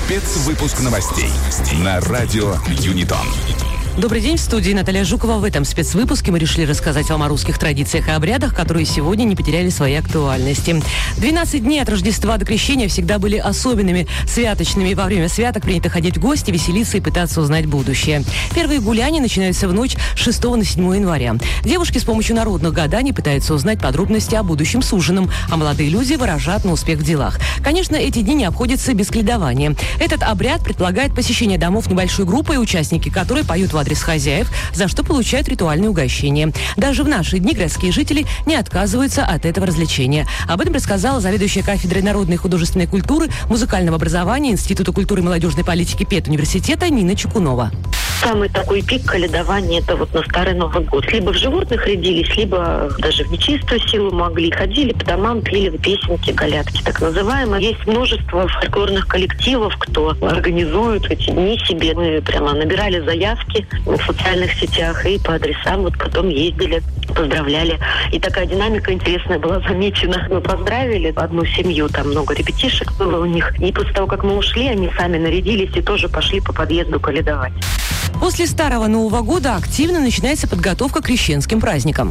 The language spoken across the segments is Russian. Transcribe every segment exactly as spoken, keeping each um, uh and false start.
Спецвыпуск новостей на радио Юнитон. Добрый день, в студии Наталья Жукова. В этом спецвыпуске мы решили рассказать вам о русских традициях и обрядах, которые сегодня не потеряли своей актуальности. двенадцать дней от Рождества до Крещения всегда были особенными, святочными. Во время святок принято ходить в гости, веселиться и пытаться узнать будущее. Первые гуляния начинаются в ночь с шестого на седьмое января. Девушки с помощью народных гаданий пытаются узнать подробности о будущем суженом, а молодые люди выражают на успех в делах. Конечно, эти дни не обходятся без кольдования. Этот обряд предполагает посещение домов небольшой группой, участники которой поют в адрес хозяев, за что получают ритуальные угощения. Даже в наши дни городские жители не отказываются от этого развлечения. Об этом рассказала заведующая кафедрой народной и художественной культуры, музыкального образования Института культуры и молодежной политики педуниверситета Нина Чекунова. Самый такой пик каледования — это вот на Старый Новый год. Либо в животных рядились, либо даже в нечистую силу могли. Ходили по домам, пели песенки, колядки так называемые. Есть множество фольклорных коллективов, кто организует эти дни себе. Мы прямо набирали заявки в социальных сетях и по адресам вот потом ездили, поздравляли. И такая динамика интересная была замечена. Мы поздравили одну семью, там много ребятишек было у них. И после того, как мы ушли, они сами нарядились и тоже пошли по подъезду каледовать. После Старого Нового года активно начинается подготовка к крещенским праздникам.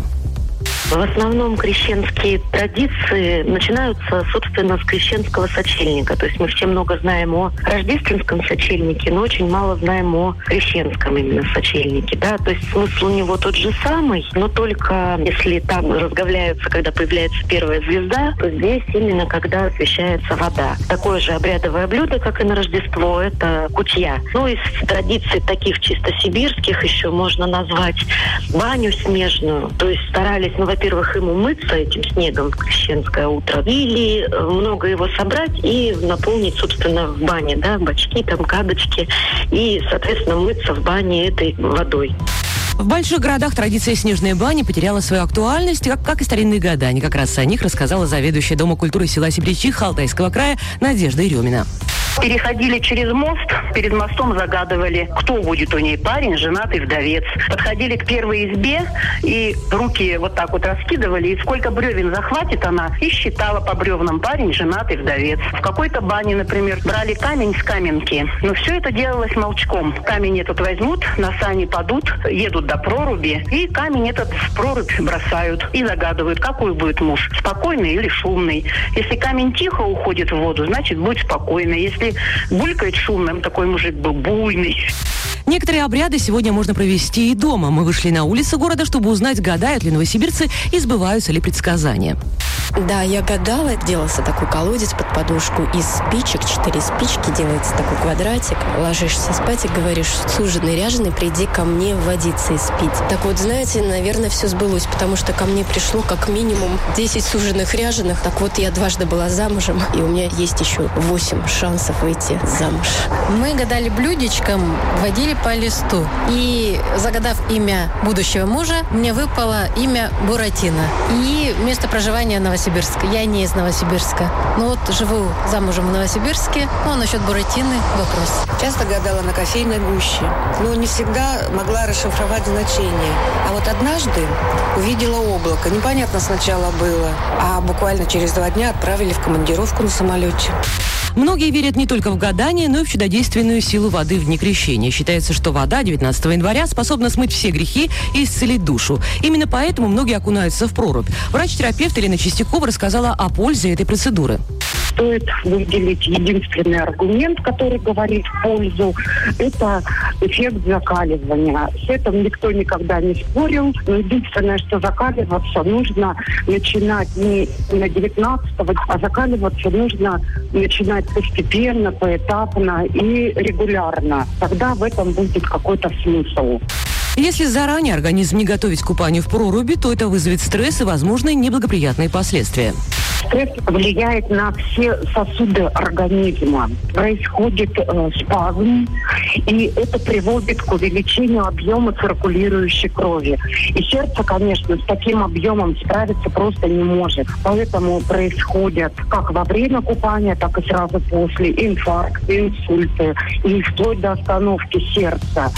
В основном крещенские традиции начинаются, собственно, с крещенского сочельника. То есть мы все много знаем о рождественском сочельнике, но очень мало знаем о крещенском именно сочельнике. Да? То есть смысл у него тот же самый, но только если там разговляются, когда появляется первая звезда, то здесь именно когда освещается вода. Такое же обрядовое блюдо, как и на Рождество, это кутья. Ну, из традиций таких чисто сибирских еще можно назвать баню снежную. То есть старались, ну, во-первых, им умыться этим снегом в крещенское утро, или много его собрать и наполнить, собственно, в бане, да, бачки, там, кадочки, и, соответственно, мыться в бане этой водой. В больших городах традиция снежной бани потеряла свою актуальность, как, как и старинные гадания. Как раз о них рассказала заведующая Дома культуры села Сибирячиха Алтайского края Надежда Еремина. Переходили через мост, перед мостом загадывали, кто будет у ней, парень, женатый, вдовец. Подходили к первой избе и руки вот так вот раскидывали, и сколько бревен захватит она, и считала по бревнам: парень, женатый, вдовец. В какой-то бане, например, брали камень с каменки, но все это делалось молчком. Камень этот возьмут, на сани падут, едут до проруби, и камень этот в прорубь бросают и загадывают, какой будет муж, спокойный или шумный. Если камень тихо уходит в воду, значит, будет спокойный. Если булькает шумным, такой мужик был буйный. Некоторые обряды сегодня можно провести и дома. Мы вышли на улицы города, чтобы узнать, гадают ли новосибирцы и сбываются ли предсказания. Да, я гадала, делался такой колодец под подушку из спичек, четыре спички, делается такой квадратик, ложишься спать и говоришь: суженый, ряженый, приди ко мне водиться и спить. Так вот, знаете, наверное, все сбылось, потому что ко мне пришло как минимум десять суженых ряженых. Так вот, я дважды была замужем, и у меня есть еще восемь шансов выйти замуж. Мы гадали блюдечком, водили по листу. И, загадав имя будущего мужа, мне выпало имя Буратино. И место проживания Новосибирск. Я не из Новосибирска. Но вот живу замужем в Новосибирске. Ну, а насчет Буратины вопрос. Часто гадала на кофейной гуще, но не всегда могла расшифровать значение. А вот однажды увидела облако. Непонятно сначала было, а буквально через два дня отправили в командировку на самолете. Многие верят не только в гадание, но и в чудодейственную силу воды в дни крещения. Считается, что вода девятнадцатого января способна смыть все грехи и исцелить душу. Именно поэтому многие окунаются в прорубь. Врач-терапевт Елена Чистякова рассказала о пользе этой процедуры. Стоит выделить единственный аргумент, который говорит в пользу. Это эффект закаливания. С этим никто никогда не спорил. Но единственное, что закаливаться нужно начинать не на девятнадцатого, а закаливаться нужно начинать постепенно, поэтапно и регулярно. Тогда в этом будет какой-то смысл. Если заранее организм не готовить к купанию в проруби, то это вызовет стресс и возможные неблагоприятные последствия. Стресс влияет на все сосуды организма. Происходит э, спазм, и это приводит к увеличению объема циркулирующей крови. И сердце, конечно, с таким объемом справиться просто не может. Поэтому происходят как во время купания, так и сразу после инфаркты, инсульты и вплоть до остановки сердца.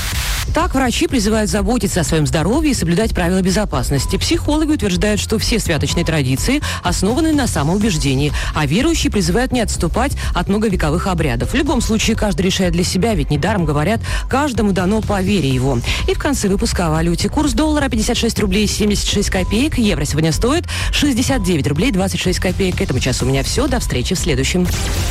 Так, врачи призывают заботиться о своем здоровье и соблюдать правила безопасности. Психологи утверждают, что все святочные традиции основаны на самоубеждении, а верующие призывают не отступать от многовековых обрядов. В любом случае, каждый решает для себя, ведь недаром говорят, каждому дано по вере его. И в конце выпуска о валюте. Курс доллара пятьдесят шесть рублей семьдесят шесть копеек. Евро сегодня стоит шестьдесят девять рублей двадцать шесть копеек. К этому часу у меня все. До встречи в следующем.